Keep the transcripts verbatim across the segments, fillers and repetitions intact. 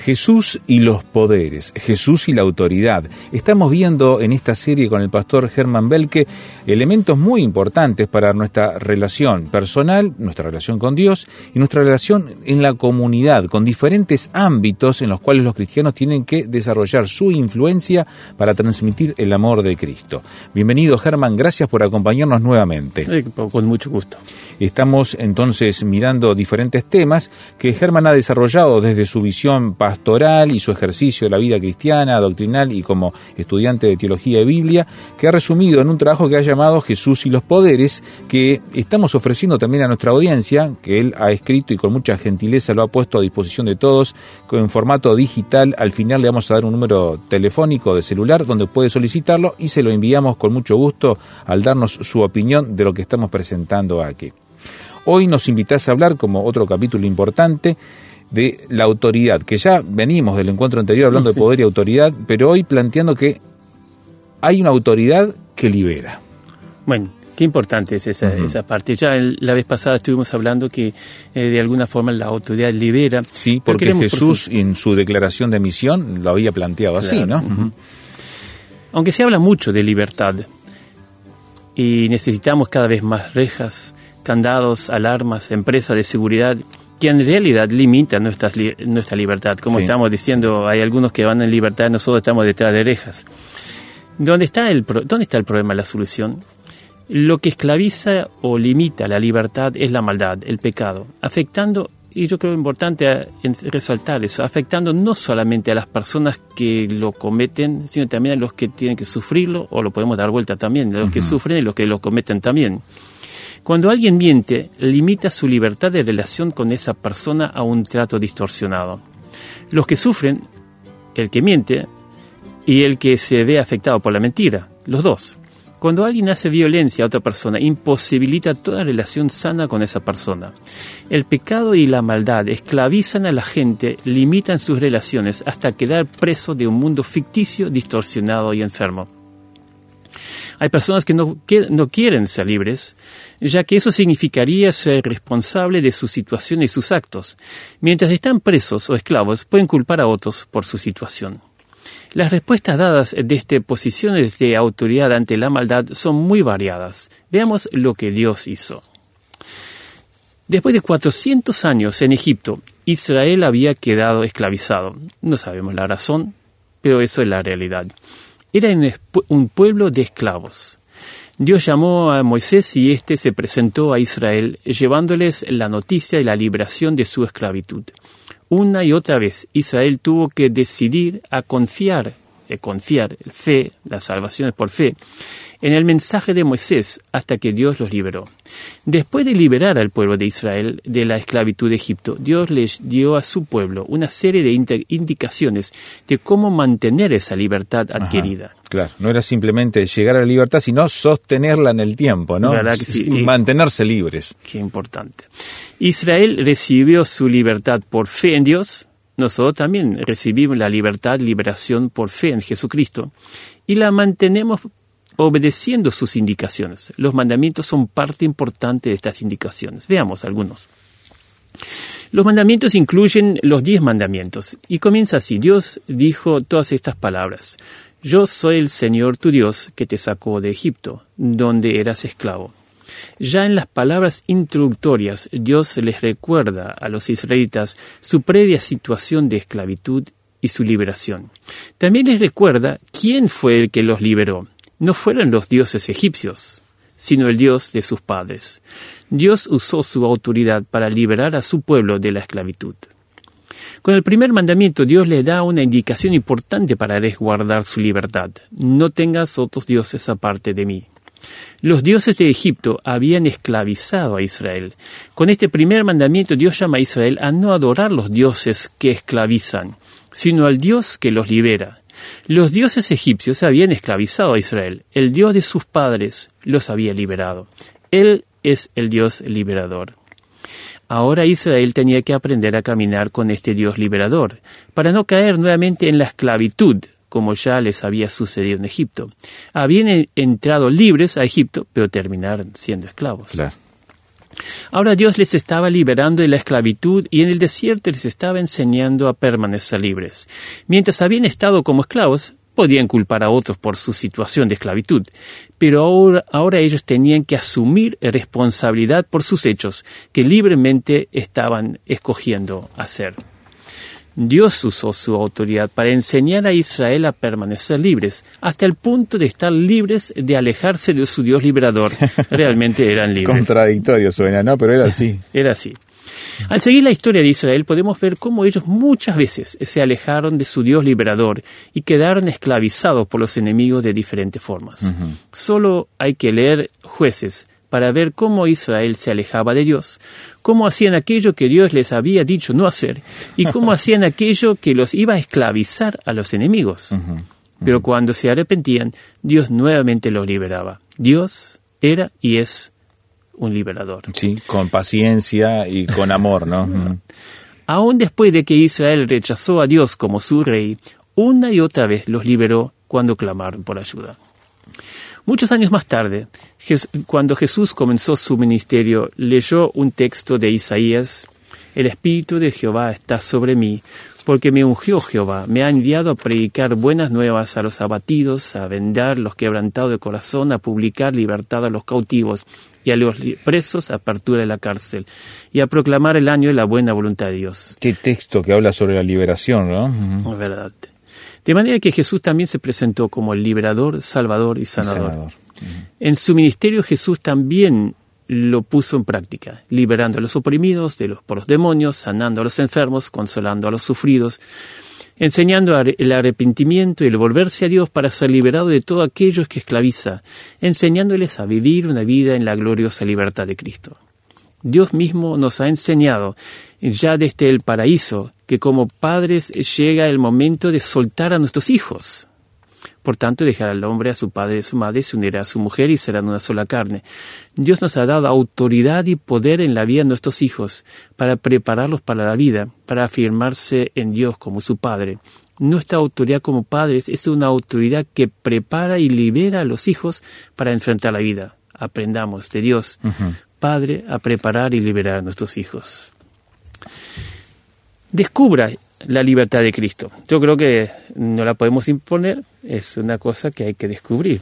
Jesús y los poderes, Jesús y la autoridad. Estamos viendo en esta serie con el pastor Germán Belke elementos muy importantes para nuestra relación personal, nuestra relación con Dios y nuestra relación en la comunidad, con diferentes ámbitos en los cuales los cristianos tienen que desarrollar su influencia para transmitir el amor de Cristo. Bienvenido, Germán, gracias por acompañarnos nuevamente. Eh, con mucho gusto. Estamos entonces mirando diferentes temas que Germán ha desarrollado desde su visión pastoral y su ejercicio de la vida cristiana, doctrinal y como estudiante de teología y Biblia, que ha resumido en un trabajo que ha llamado Jesús y los poderes, que estamos ofreciendo también a nuestra audiencia, que él ha escrito y con mucha gentileza lo ha puesto a disposición de todos en formato digital. Al final le vamos a dar un número telefónico de celular donde puede solicitarlo y se lo enviamos con mucho gusto al darnos su opinión de lo que estamos presentando aquí. Hoy nos invitás a hablar, como otro capítulo importante, de la autoridad, que ya venimos del encuentro anterior hablando de poder y autoridad, pero hoy planteando que hay una autoridad que libera. Bueno, qué importante es esa, uh-huh. esa parte. Ya el, la vez pasada estuvimos hablando que eh, de alguna forma la autoridad libera. Sí, porque Jesús profund- en su declaración de misión lo había planteado claro. así, ¿no? Uh-huh. Aunque se habla mucho de libertad y necesitamos cada vez más rejas, candados, alarmas, empresas de seguridad que en realidad limitan nuestra, nuestra libertad. Como sí. estamos diciendo, hay algunos que van en libertad, nosotros estamos detrás de rejas. ¿Dónde está el, dónde está el problema, la solución? Lo que esclaviza o limita la libertad es la maldad, el pecado, afectando, y yo creo importante resaltar eso, afectando no solamente a las personas que lo cometen, sino también a los que tienen que sufrirlo, o lo podemos dar vuelta también, a los uh-huh. que sufren y los que lo cometen también. Cuando alguien miente, limita su libertad de relación con esa persona a un trato distorsionado. Los que sufren, el que miente y el que se ve afectado por la mentira, los dos. Cuando alguien hace violencia a otra persona, imposibilita toda relación sana con esa persona. El pecado y la maldad esclavizan a la gente, limitan sus relaciones hasta quedar preso de un mundo ficticio, distorsionado y enfermo. Hay personas que no, que no quieren ser libres, ya que eso significaría ser responsable de su situación y sus actos. Mientras están presos o esclavos, pueden culpar a otros por su situación. Las respuestas dadas desde posiciones de autoridad ante la maldad son muy variadas. Veamos lo que Dios hizo. Después de cuatrocientos años en Egipto, Israel había quedado esclavizado. No sabemos la razón, pero eso es la realidad. Era un pueblo de esclavos. Dios llamó a Moisés y éste se presentó a Israel, llevándoles la noticia de la liberación de su esclavitud. Una y otra vez Israel tuvo que decidir a confiar, eh, confiar, fe, la salvación es por fe, en el mensaje de Moisés hasta que Dios los liberó. Después de liberar al pueblo de Israel de la esclavitud de Egipto, Dios les dio a su pueblo una serie de inter- indicaciones de cómo mantener esa libertad adquirida. Ajá, claro, no era simplemente llegar a la libertad, sino sostenerla en el tiempo, ¿no? ¿Verdad que sí? Y mantenerse libres. Qué importante. Israel recibió su libertad por fe en Dios. Nosotros también recibimos la libertad, liberación por fe en Jesucristo. Y la mantenemos obedeciendo sus indicaciones. Los mandamientos son parte importante de estas indicaciones. Veamos algunos. Los mandamientos incluyen los diez mandamientos. Y comienza así. Dios dijo todas estas palabras. Yo soy el Señor tu Dios que te sacó de Egipto, donde eras esclavo. Ya en las palabras introductorias, Dios les recuerda a los israelitas su previa situación de esclavitud y su liberación. También les recuerda quién fue el que los liberó. No fueron los dioses egipcios, sino el Dios de sus padres. Dios usó su autoridad para liberar a su pueblo de la esclavitud. Con el primer mandamiento, Dios le da una indicación importante para resguardar su libertad. No tengas otros dioses aparte de mí. Los dioses de Egipto habían esclavizado a Israel. Con este primer mandamiento, Dios llama a Israel a no adorar los dioses que esclavizan, sino al Dios que los libera. Los dioses egipcios habían esclavizado a Israel. El Dios de sus padres los había liberado. Él es el Dios liberador. Ahora Israel tenía que aprender a caminar con este Dios liberador, para no caer nuevamente en la esclavitud, como ya les había sucedido en Egipto. Habían entrado libres a Egipto, pero terminaron siendo esclavos. Claro. Ahora Dios les estaba liberando de la esclavitud y en el desierto les estaba enseñando a permanecer libres. Mientras habían estado como esclavos, podían culpar a otros por su situación de esclavitud, pero ahora, ahora ellos tenían que asumir responsabilidad por sus hechos, que libremente estaban escogiendo hacer. Dios usó su autoridad para enseñar a Israel a permanecer libres, hasta el punto de estar libres de alejarse de su Dios liberador. Realmente eran libres. Contradictorio suena, ¿no? Pero era así. Era así. Al seguir la historia de Israel podemos ver cómo ellos muchas veces se alejaron de su Dios liberador y quedaron esclavizados por los enemigos de diferentes formas. Uh-huh. Solo hay que leer Jueces para ver cómo Israel se alejaba de Dios, cómo hacían aquello que Dios les había dicho no hacer y cómo hacían aquello que los iba a esclavizar a los enemigos. Uh-huh. Uh-huh. Pero cuando se arrepentían, Dios nuevamente los liberaba. Dios era y es un liberador. Sí, con paciencia y con amor, ¿no? Uh-huh. Aún después de que Israel rechazó a Dios como su rey, una y otra vez los liberó cuando clamaron por ayuda. Muchos años más tarde, cuando Jesús comenzó su ministerio, leyó un texto de Isaías: «El Espíritu de Jehová está sobre mí, porque me ungió Jehová, me ha enviado a predicar buenas nuevas a los abatidos, a vendar los quebrantados de corazón, a publicar libertad a los cautivos y a los presos apertura de la cárcel, y a proclamar el año de la buena voluntad de Dios». Qué texto que habla sobre la liberación, ¿no? Uh-huh. Es verdad. De manera que Jesús también se presentó como el liberador, salvador y sanador. Y sanador. Uh-huh. En su ministerio Jesús también lo puso en práctica, liberando a los oprimidos de los, por los demonios, sanando a los enfermos, consolando a los sufridos, enseñando el arrepentimiento y el volverse a Dios para ser liberado de todo aquello que esclaviza, enseñándoles a vivir una vida en la gloriosa libertad de Cristo. Dios mismo nos ha enseñado ya desde el paraíso que como padres llega el momento de soltar a nuestros hijos. Por tanto, dejará al hombre a su padre y a su madre, se unirá a su mujer y serán una sola carne. Dios nos ha dado autoridad y poder en la vida de nuestros hijos para prepararlos para la vida, para afirmarse en Dios como su Padre. Nuestra autoridad como padres es una autoridad que prepara y libera a los hijos para enfrentar la vida. Aprendamos de Dios, uh-huh. Padre, a preparar y liberar a nuestros hijos. Descubra la libertad de Cristo. Yo creo que no la podemos imponer, es una cosa que hay que descubrir.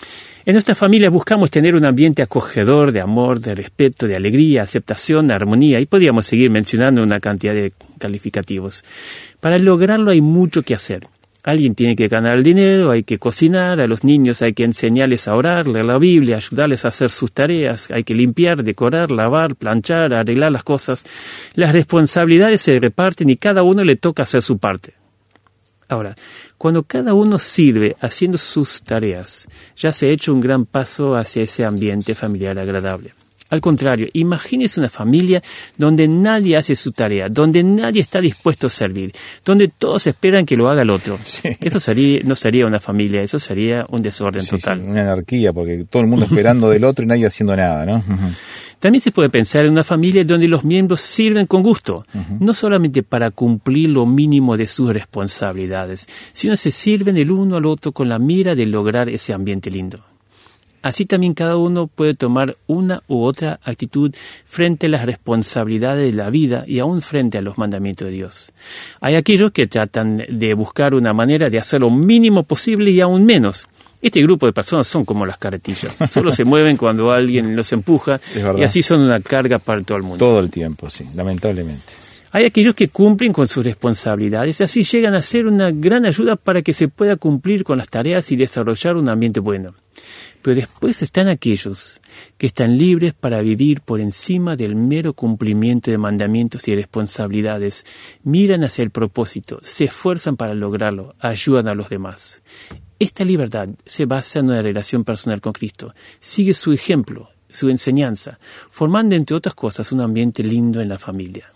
En nuestra familia buscamos tener un ambiente acogedor, de amor, de respeto, de alegría, aceptación, armonía, y podríamos seguir mencionando una cantidad de calificativos. Para lograrlo hay mucho que hacer. Alguien tiene que ganar el dinero, hay que cocinar, a los niños hay que enseñarles a orar, leer la Biblia, ayudarles a hacer sus tareas, hay que limpiar, decorar, lavar, planchar, arreglar las cosas. Las responsabilidades se reparten y cada uno le toca hacer su parte. Ahora, cuando cada uno sirve haciendo sus tareas, ya se ha hecho un gran paso hacia ese ambiente familiar agradable. Al contrario, imagínese una familia donde nadie hace su tarea, donde nadie está dispuesto a servir, donde todos esperan que lo haga el otro. Sí. Eso sería, no sería una familia, eso sería un desorden sí, total. Sí, una anarquía, porque todo el mundo esperando del otro y nadie haciendo nada, ¿no? Uh-huh. También se puede pensar en una familia donde los miembros sirven con gusto, uh-huh. no solamente para cumplir lo mínimo de sus responsabilidades, sino se sirven el uno al otro con la mira de lograr ese ambiente lindo. Así también cada uno puede tomar una u otra actitud frente a las responsabilidades de la vida y aún frente a los mandamientos de Dios. Hay aquellos que tratan de buscar una manera de hacer lo mínimo posible y aún menos. Este grupo de personas son como las carretillas. Solo se mueven cuando alguien los empuja y así son una carga para todo el mundo. Todo el tiempo, sí, lamentablemente. Hay aquellos que cumplen con sus responsabilidades y así llegan a ser una gran ayuda para que se pueda cumplir con las tareas y desarrollar un ambiente bueno. Pero después están aquellos que están libres para vivir por encima del mero cumplimiento de mandamientos y responsabilidades, miran hacia el propósito, se esfuerzan para lograrlo, ayudan a los demás. Esta libertad se basa en una relación personal con Cristo, sigue su ejemplo, su enseñanza, formando entre otras cosas un ambiente lindo en la familia.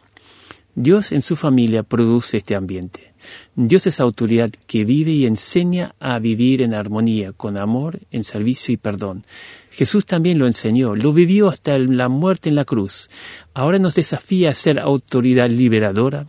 Dios en su familia produce este ambiente. Dios es autoridad que vive y enseña a vivir en armonía, con amor, en servicio y perdón. Jesús también lo enseñó, lo vivió hasta la muerte en la cruz. Ahora nos desafía a ser autoridad liberadora,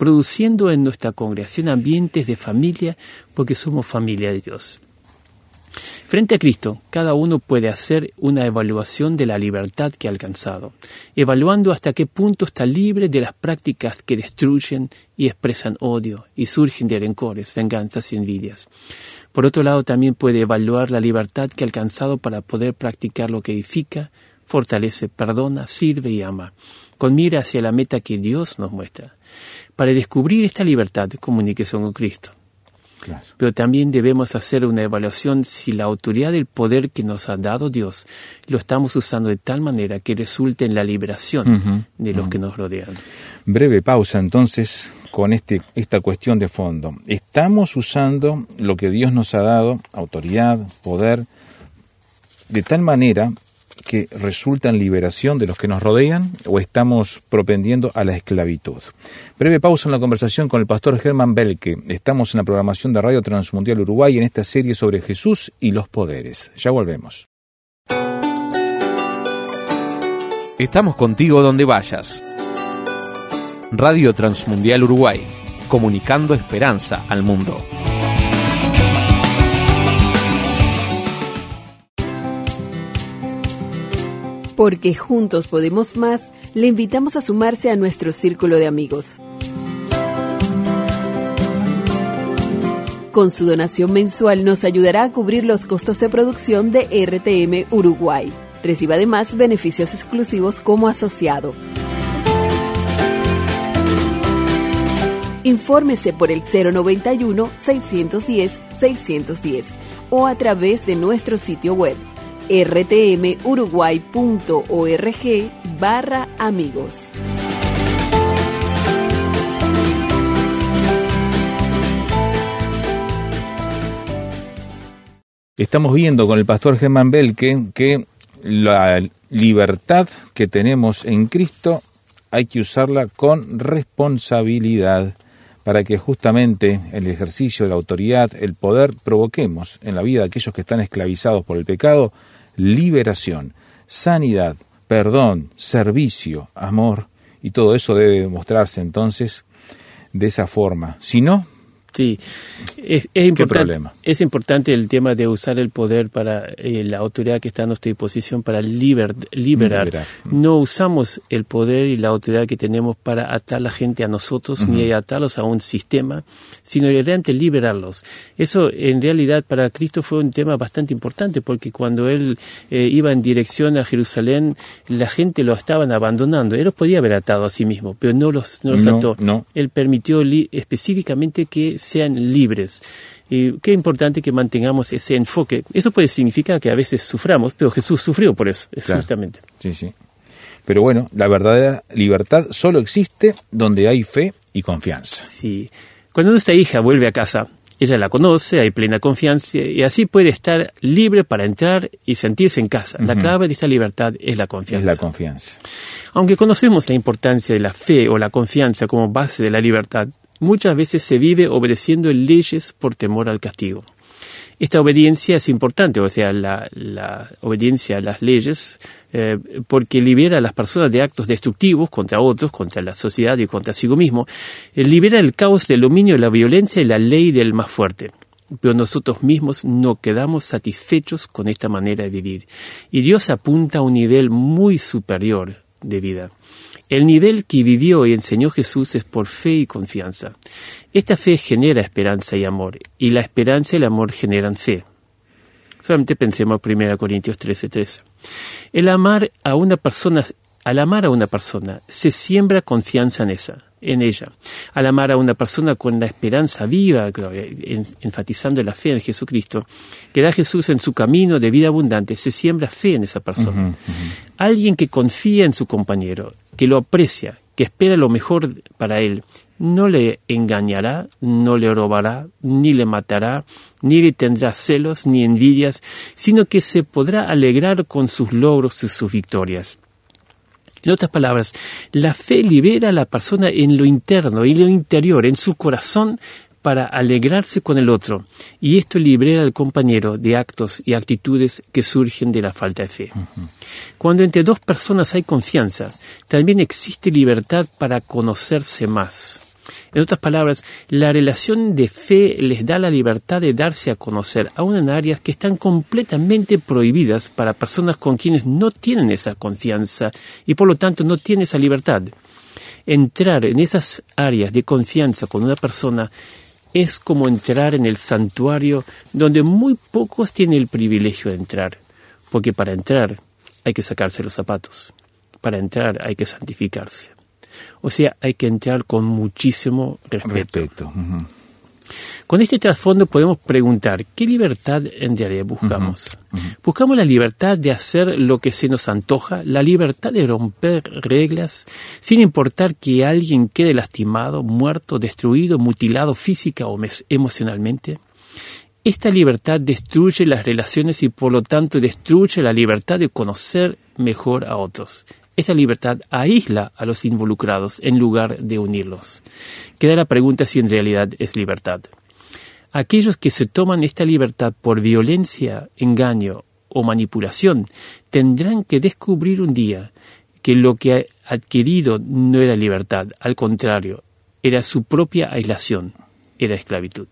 produciendo en nuestra congregación ambientes de familia, porque somos familia de Dios. Frente a Cristo, cada uno puede hacer una evaluación de la libertad que ha alcanzado, evaluando hasta qué punto está libre de las prácticas que destruyen y expresan odio y surgen de rencores, venganzas y envidias. Por otro lado, también puede evaluar la libertad que ha alcanzado para poder practicar lo que edifica, fortalece, perdona, sirve y ama, con mira hacia la meta que Dios nos muestra. Para descubrir esta libertad, comuníquese con Cristo. Claro. Pero también debemos hacer una evaluación si la autoridad del poder que nos ha dado Dios lo estamos usando de tal manera que resulte en la liberación uh-huh, de los uh-huh. que nos rodean. Breve pausa entonces con este, esta cuestión de fondo. ¿Estamos usando lo que Dios nos ha dado, autoridad, poder, de tal manera que resulta en liberación de los que nos rodean, o estamos propendiendo a la esclavitud? Breve pausa en la conversación con el pastor Germán Belke. Estamos en la programación de Radio Transmundial Uruguay en esta serie sobre Jesús y los poderes. Ya volvemos. Estamos contigo donde vayas. Radio Transmundial Uruguay, comunicando esperanza al mundo. Porque juntos podemos más, le invitamos a sumarse a nuestro círculo de amigos. Con su donación mensual nos ayudará a cubrir los costos de producción de R T M Uruguay. Reciba además beneficios exclusivos como asociado. Infórmese por el cero noventa y uno, seiscientos diez, seiscientos diez o a través de nuestro sitio web rtmuruguay.org barra amigos. Estamos viendo con el pastor Germán Belke que la libertad que tenemos en Cristo hay que usarla con responsabilidad para que justamente el ejercicio de la autoridad, el poder, provoquemos en la vida de aquellos que están esclavizados por el pecado liberación, sanidad, perdón, servicio, amor, y todo eso debe mostrarse entonces de esa forma. Si no, sí, es, es, importante, es importante el tema de usar el poder para eh, la autoridad que está a nuestra disposición para liber, liberar. liberar. No usamos el poder y la autoridad que tenemos para atar a la gente a nosotros, uh-huh. ni atarlos a un sistema, sino realmente liberarlos. Eso en realidad para Cristo fue un tema bastante importante, porque cuando Él eh, iba en dirección a Jerusalén, la gente lo estaban abandonando. Él los podía haber atado a sí mismo, pero no los, no los no, ató. No. Él permitió li- específicamente que sean libres. Y qué importante que mantengamos ese enfoque. Eso puede significar que a veces suframos, pero Jesús sufrió por eso, claro. Justamente. Sí, sí. Pero bueno, la verdadera libertad solo existe donde hay fe y confianza. Sí. Cuando nuestra hija vuelve a casa, ella la conoce, hay plena confianza y así puede estar libre para entrar y sentirse en casa. Uh-huh. La clave de esta libertad es la confianza. Es la confianza. Aunque conocemos la importancia de la fe o la confianza como base de la libertad, muchas veces se vive obedeciendo leyes por temor al castigo. Esta obediencia es importante, o sea, la, la obediencia a las leyes, eh, porque libera a las personas de actos destructivos contra otros, contra la sociedad y contra sí mismo. Eh, libera el caos del dominio de la violencia y la ley del más fuerte. Pero nosotros mismos no quedamos satisfechos con esta manera de vivir. Y Dios apunta a un nivel muy superior de vida. El nivel que vivió y enseñó Jesús es por fe y confianza. Esta fe genera esperanza y amor, y la esperanza y el amor generan fe. Solamente pensemos en primera Corintios trece, trece. El amar a una persona, al amar a una persona, se siembra confianza en esa, en ella. Al amar a una persona con la esperanza viva, enfatizando la fe en Jesucristo, que da Jesús en su camino de vida abundante, se siembra fe en esa persona. Uh-huh, uh-huh. Alguien que confía en su compañero, que lo aprecia, que espera lo mejor para él, no le engañará, no le robará, ni le matará, ni le tendrá celos, ni envidias, sino que se podrá alegrar con sus logros y sus victorias. En otras palabras, la fe libera a la persona en lo interno, en lo interior, en su corazón, para alegrarse con el otro. Y esto libera al compañero de actos y actitudes que surgen de la falta de fe. Uh-huh. Cuando entre dos personas hay confianza, también existe libertad para conocerse más. En otras palabras, la relación de fe les da la libertad de darse a conocer, aún en áreas que están completamente prohibidas para personas con quienes no tienen esa confianza y por lo tanto no tienen esa libertad. Entrar en esas áreas de confianza con una persona es como entrar en el santuario donde muy pocos tienen el privilegio de entrar, porque para entrar hay que sacarse los zapatos, para entrar hay que santificarse. O sea, hay que entrar con muchísimo respeto. respeto. Uh-huh. Con este trasfondo podemos preguntar, ¿qué libertad en realidad buscamos? Uh-huh. Uh-huh. ¿Buscamos la libertad de hacer lo que se nos antoja? ¿La libertad de romper reglas sin importar que alguien quede lastimado, muerto, destruido, mutilado física o mes- emocionalmente? Esta libertad destruye las relaciones y por lo tanto destruye la libertad de conocer mejor a otros. Esta libertad aísla a los involucrados en lugar de unirlos. Queda la pregunta si en realidad es libertad. Aquellos que se toman esta libertad por violencia, engaño o manipulación tendrán que descubrir un día que lo que ha adquirido no era libertad, al contrario, era su propia aislación, era esclavitud.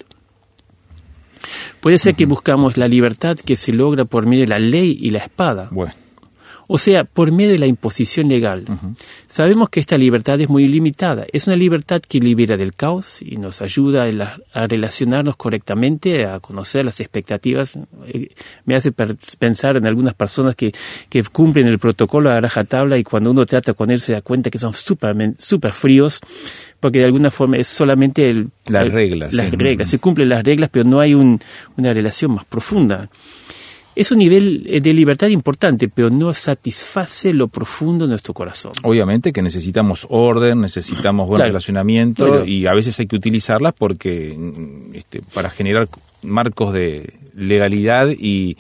Puede ser uh-huh. que buscamos la libertad que se logra por medio de la ley y la espada. Bueno. O sea, por medio de la imposición legal. Uh-huh. Sabemos que esta libertad es muy limitada. Es una libertad que libera del caos y nos ayuda a, la, a relacionarnos correctamente, a conocer las expectativas. Eh, me hace per- pensar en algunas personas que, que cumplen el protocolo a rajatabla y cuando uno trata con él se da cuenta que son súper super fríos, porque de alguna forma es solamente el, las el, reglas. Las sí. reglas. Se cumplen las reglas, pero no hay un, una relación más profunda. Es un nivel de libertad importante, pero no satisface lo profundo de nuestro corazón. Obviamente que necesitamos orden, necesitamos buen claro. relacionamiento claro. y a veces hay que utilizarlas porque este, para generar marcos de legalidad y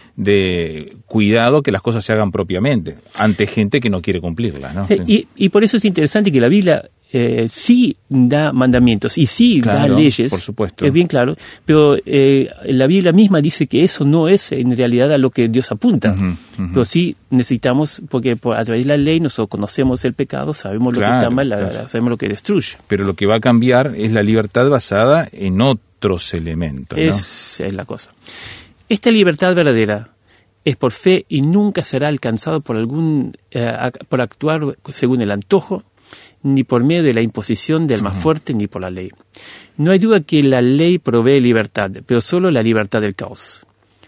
de cuidado que las cosas se hagan propiamente ante gente que no quiere cumplirlas, ¿no? Sí, y, y por eso es interesante que la Biblia eh, sí da mandamientos y sí claro, da leyes, por supuesto. Es bien claro, pero eh, la Biblia misma dice que eso no es en realidad a lo que Dios apunta, uh-huh, uh-huh. pero sí necesitamos, porque por, a través de la ley nosotros conocemos el pecado, sabemos lo claro, que está mal, la, claro. sabemos lo que destruye. Pero lo que va a cambiar es la libertad basada en otros elementos, ¿no? Es, es la cosa. Esta libertad verdadera es por fe y nunca será alcanzado por algún eh, por actuar según el antojo, ni por medio de la imposición del más fuerte, ni por la ley. No hay duda que la ley provee libertad, pero solo la libertad del caos.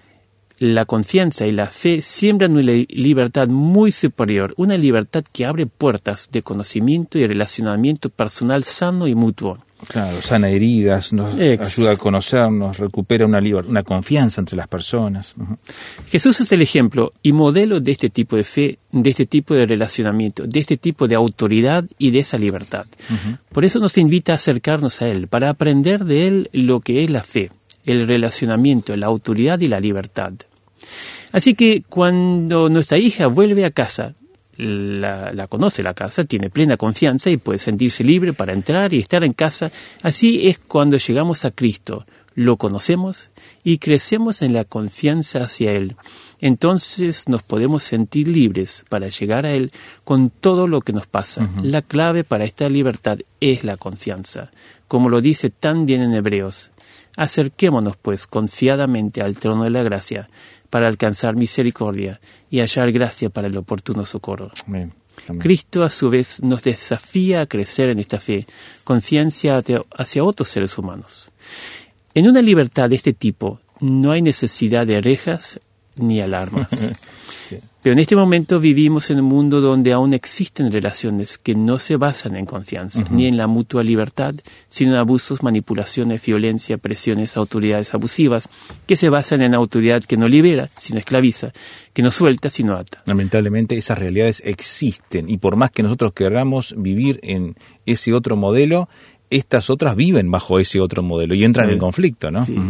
La confianza y la fe siembran una libertad muy superior, una libertad que abre puertas de conocimiento y relacionamiento personal sano y mutuo. Claro, sana heridas, nos Ex. ayuda a conocernos, recupera una, liber- una confianza entre las personas. Uh-huh. Jesús es el ejemplo y modelo de este tipo de fe, de este tipo de relacionamiento, de este tipo de autoridad y de esa libertad. Uh-huh. Por eso nos invita a acercarnos a Él, para aprender de Él lo que es la fe, el relacionamiento, la autoridad y la libertad. Así que cuando nuestra hija vuelve a casa, La, la conoce la casa, tiene plena confianza y puede sentirse libre para entrar y estar en casa. Así es cuando llegamos a Cristo, lo conocemos y crecemos en la confianza hacia Él. Entonces nos podemos sentir libres para llegar a Él con todo lo que nos pasa. Uh-huh. La clave para esta libertad es la confianza, como lo dice tan bien en Hebreos. Acerquémonos pues confiadamente al trono de la gracia, para alcanzar misericordia y hallar gracia para el oportuno socorro. Amén. Amén. Cristo, a su vez, nos desafía a crecer en esta fe, confianza hacia otros seres humanos. En una libertad de este tipo, no hay necesidad de rejas ni alarmas. Sí. Pero en este momento vivimos en un mundo donde aún existen relaciones que no se basan en confianza, uh-huh. ni en la mutua libertad, sino en abusos, manipulaciones, violencia, presiones, autoridades abusivas, que se basan en autoridad que no libera, sino esclaviza, que no suelta, sino ata. Lamentablemente esas realidades existen y por más que nosotros queramos vivir en ese otro modelo, estas otras viven bajo ese otro modelo y entran sí. en conflicto, ¿no? Sí. Uh-huh.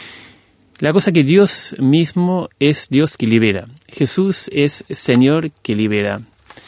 La cosa que Dios mismo es Dios que libera. Jesús es Señor que libera.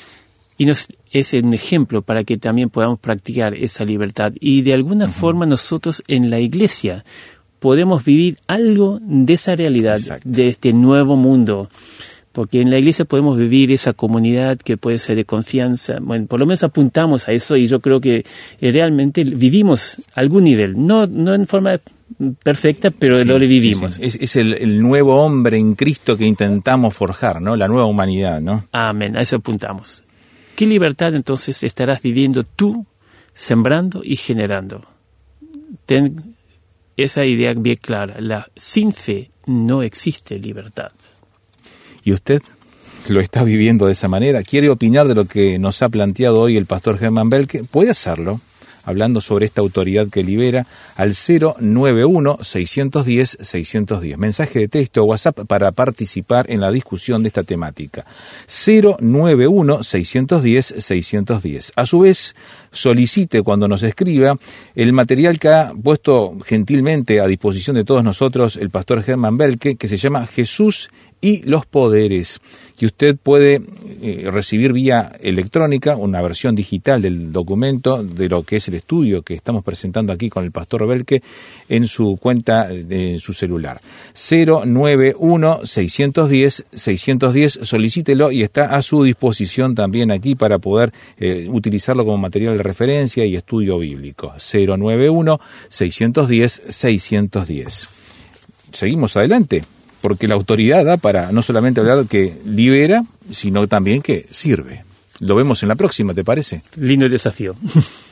Y nos es un ejemplo para que también podamos practicar esa libertad. Y de alguna uh-huh. forma nosotros en la iglesia podemos vivir algo de esa realidad, Exacto. de este nuevo mundo. porque en la iglesia podemos vivir esa comunidad que puede ser de confianza. Bueno, por lo menos apuntamos a eso y yo creo que realmente vivimos algún nivel, no, no en forma perfecta, pero sí, lo vivimos. Sí, sí. Es, es el, el nuevo hombre en Cristo que intentamos forjar, ¿no? La nueva humanidad, ¿no? Amén, a eso apuntamos. ¿Qué libertad entonces estarás viviendo tú, sembrando y generando? Ten esa idea bien clara. La, sin fe no existe libertad. ¿Y usted lo está viviendo de esa manera? ¿Quiere opinar de lo que nos ha planteado hoy el pastor Germán Belke? Puede hacerlo, hablando sobre esta autoridad que libera, al cero nueve uno, seis uno cero, seis uno cero. Mensaje de texto o WhatsApp para participar en la discusión de esta temática. cero nueve uno, seis uno cero, seis uno cero. A su vez, solicite cuando nos escriba el material que ha puesto gentilmente a disposición de todos nosotros el pastor Germán Belke, que se llama Jesús y los poderes, que usted puede eh, recibir vía electrónica, una versión digital del documento de lo que es el estudio que estamos presentando aquí con el pastor Belke en su cuenta de su celular. cero nueve uno, seis uno cero, seis uno cero, solicítelo y está a su disposición también aquí para poder eh, utilizarlo como material de referencia y estudio bíblico. cero nueve uno, seis uno cero, seis uno cero. Seguimos adelante, porque la autoridad da para no solamente hablar que libera, sino también que sirve. Lo vemos en la próxima, ¿te parece? Lindo desafío.